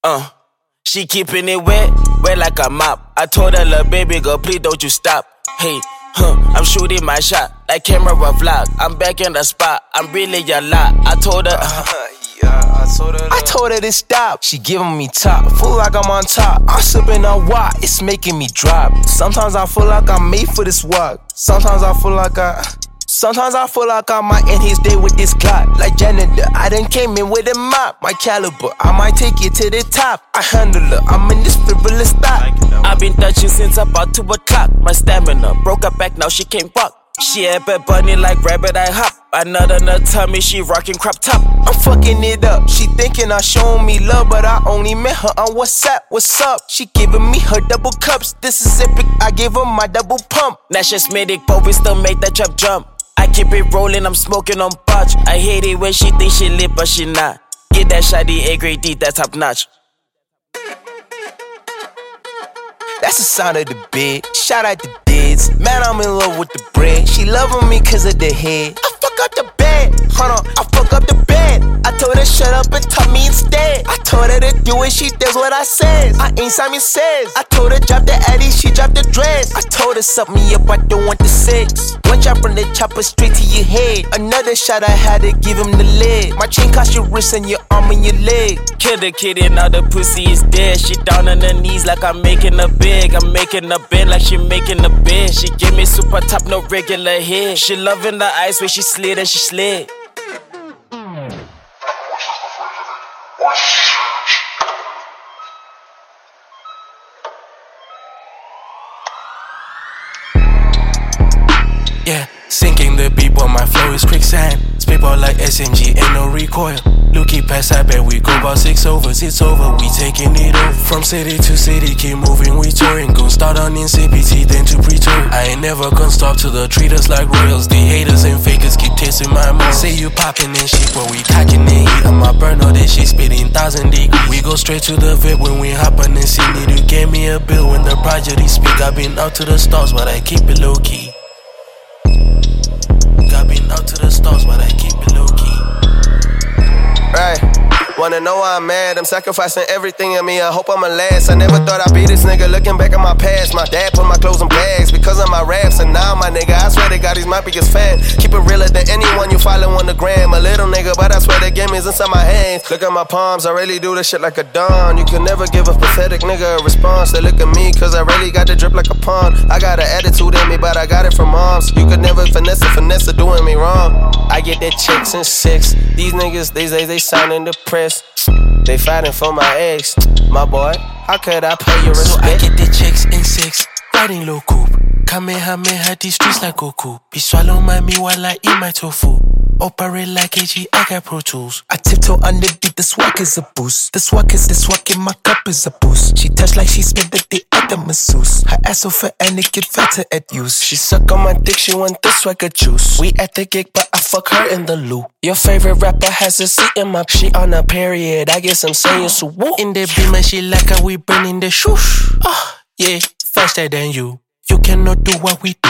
She keeping it wet like a mop. I told her, little baby girl, please don't you stop. Hey, I'm shooting my shot like camera vlog. I'm back in the spot, I'm really a lot. I told her, I told her to stop. She giving me top, feel like I'm on top. I'm sipping on wine, it's making me drop. Sometimes I feel like I'm made for this work. Sometimes I feel like I might end his day with this clock. Like janitor, I done came in with a mop. My caliber, I might take it to the top. I handle her, I'm in this frivolous stock. I've been touching since about 2 o'clock. My stamina broke her back, now she can't walk. She a bad bunny like rabbit, I hop. Another nut tummy, she rockin' crop top. I'm fucking it up, she thinking I showing me love, but I only met her on WhatsApp. What's up? She giving me her double cups. This is epic, I gave her my double pump. Nash medic, but we still make that trap jump. I keep it rolling, I'm smoking on botch. I hate it when she thinks she lit, but she not. Get that shawty A grade D, that's top notch. That's the sound of the bed. Shout out to Dids. Man, I'm in love with the bread. She loving me cause of the head. I fuck up the bed. Hold on, I fuck up the bed. I told her shut up and tell me instead. I told her to do it, she does what I says. I ain't Simon Says. I told her drop the Addy, she dropped the dress. I told her suck me up, I don't want the sex. One drop from the chopper straight to your head. Another shot, I had to give him the leg. My chain cost your wrist and your arm and your leg. Kill the kid and now the pussy is dead. She down on her knees like I'm making a big. I'm making a bed like she making a bed. She give me super top, no regular head. She loving the ice when she slid and she slid. Yeah, sinking the beat, but my flow is quicksand. Spitball like SMG, ain't no recoil. Looky past, I bet we go about 6 overs. It's over, we taking it over. From city to city, keep moving, we touring. Gon' start on in CPT, then to Pretoria. I ain't never gonna stop till they treat us like royals. The haters and fakers keep tasting my mouth. Say you popping and shit, but we cocking and heat. On my burner, that shit spitting 1,000 degrees. We go straight to the VIP when we hoppin' and see it. You gave me a bill when the project he speak. I been out to the stars, but I keep it low key. I been out to the stars, but I keep it low key. Right, wanna know why I'm mad? I'm sacrificing everything in me, I hope I'ma last. I never thought I'd be this nigga looking back at my past. My dad put my clothes in bags because of my raps. And now my nigga, I swear to God, he's my biggest fan. Keep it realer than anyone you follow on the gram. A little nigga, but I swear the game is inside my hands. Look at my palms, I really do this shit like a don. You can never give a pathetic nigga a response. They look at me cause I really got the drip like a pond. I got an attitude in me, but I got it from moms. You could never finesse it doing me wrong. I get that chicks in 6. These niggas, these days, they sounding depressed. They fighting for my ex. My boy, how could I pay your respect? So I get the chicks in 6, riding low coupe. Kamehameha, these streets like Goku. Be swallow my me while I eat my tofu. Operate like AG, I got Pro Tools. I tiptoe underneath, the swag is a boost. The swag in my cup is a boost. She touch like she spent the day at the masseuse. Her ass so fat and it get fatter at use. She suck on my dick, she want the swagger juice. We at the gig, but I fuck her in the loop. Your favorite rapper has a seat in my. She on a period, I guess I'm saying so woo. In the beamer, she like how we burning the shoosh. Yeah, faster than you. You cannot do what we do.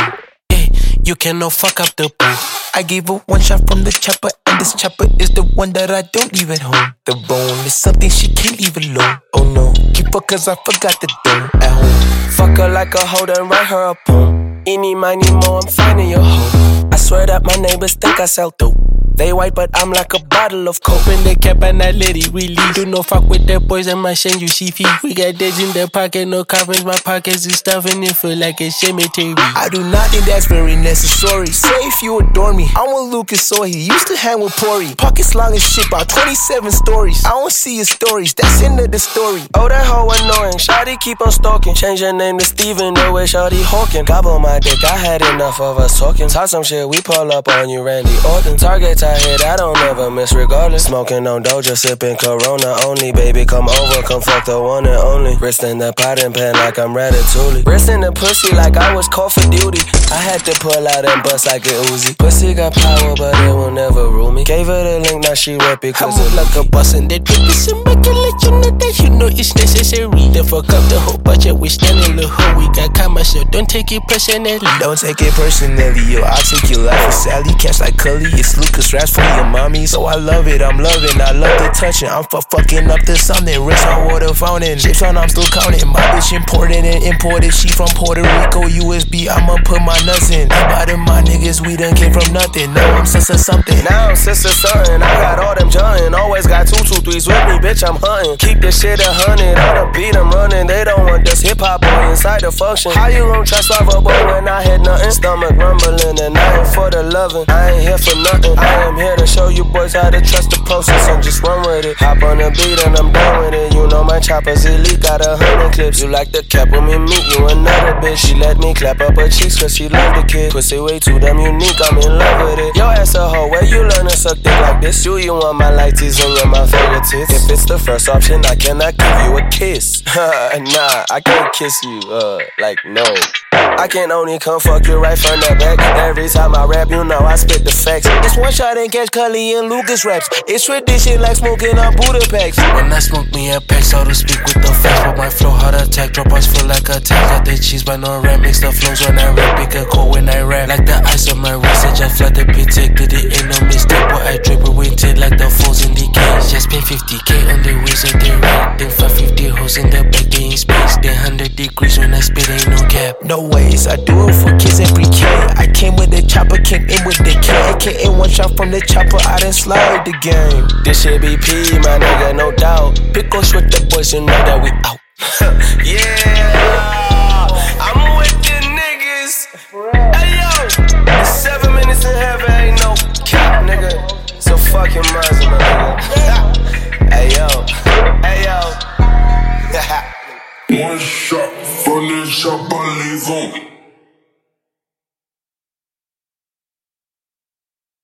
You cannot fuck up the booth. I gave her one shot from the chopper, and this chopper is the one that I don't leave at home. The bone is something she can't leave alone. Oh no, keep her cause I forgot the dough at home. Fuck her like a hoe and write her a poem. Any, miny, mo, I'm finding your hoe. I swear that my neighbors think I sell dope. They white, but I'm like a bottle of coke. In the cap and I let it release. Do no fuck with the boys and my shen you see feet. We got days in the pocket, no coverage. My pockets is stuff and it feel like a cemetery. I do not think that's very necessary. Say if you adore me, I'm with Lucas so he used to hang with Pori. Pockets long as shit, about 27 stories. I don't see your stories, that's end of the story. Oh, that hoe annoying, shawty keep on stalking. Change your name to Steven, the way shawty hawking. Gobble my dick, I had enough of us talking. Talk some shit, we pull up on you, Randy Orton. Target I hit, I don't ever miss regardless. Smoking on Doja, sipping Corona only. Baby, come over, come fuck the one and only. Wrist in the pot and pan like I'm Ratatouille. Wrist in the pussy like I was Call for Duty. I had to pull out and bust like a Uzi. Pussy got power, but it will never rule me. Gave her the link, now she rep it cause I move like a boss and they drip this and back and let you know that you know it's necessary. The fuck up the whole budget, we standing the hoe. We got commercial, don't take it personally. Don't take it personally, yo, I'll take your life for Sally. Catch like Cully, it's Lucas raps for your mommy. So I love it, I'm loving, I love the touching. I'm fucking up to something, wrist on water fountain. Shapes on, I'm still counting. My bitch imported and imported, she from Puerto Rico, USB, I'ma put my nuts in. About my niggas, we done came from nothing. Now I'm sister something. Now I'm sister something. I got all them giant. Always got 2, 2, 3s with me, bitch, I'm hunting. Keep this shit 100. On the beat, I'm running. They don't want this hip hop boy inside the function. How you gon' trust off a boy when I had nothing? Stomach rumbling and I ain't for the loving. I ain't here for nothing. I am here to show you boys how to trust the process and just run with it. Hop on the beat and I'm done with it. You know my chopper's elite, got 100 clips. You like the cap when we meet you another bitch. She let me clap up her cheeks cause she love the kid. Pussy way too damn unique, I'm in love with it. Yo ass a hoe, where you learn to suck dick like this? Do you want my lighties and you're my fingertips? If it's the first option, I cannot give you a kiss. Nah, I can't kiss you, like no. I can only come fuck you right from the back. Every time I rap, you know I spit the facts. It's one shot and catch Cully and Lucas raps. It's tradition like smoking on Buddha packs. When I smoke me a pack, so to speak with the facts. But my flow heart attack, drop us feel like a tank. Got the cheese but no rap, mix the flows when I rap. Pick a cold when I rap. Like the ice on my wrist, I just flood the pit. Did it ain't no mistake, but I drip it weighted like the foes in the cage. Just spend 50K on the wheels of the rack. Then 550 hoes in the back, they ain't space. Then 100 degrees when I spit, ain't no cap. No ways, I do it for kids every K. I came with the chopper, came in with the K. AKA one shot from the chopper, I done slide the game. This shit be P, my nigga, no doubt. Pick us with the boys, you know that we out. Yeah, I'm with the niggas. Hey yo, it's 7 minutes in heaven, ain't no cap, nigga. So fucking monster, my nigga. Hey yo, hey yo. One shot from the chopper, leave on.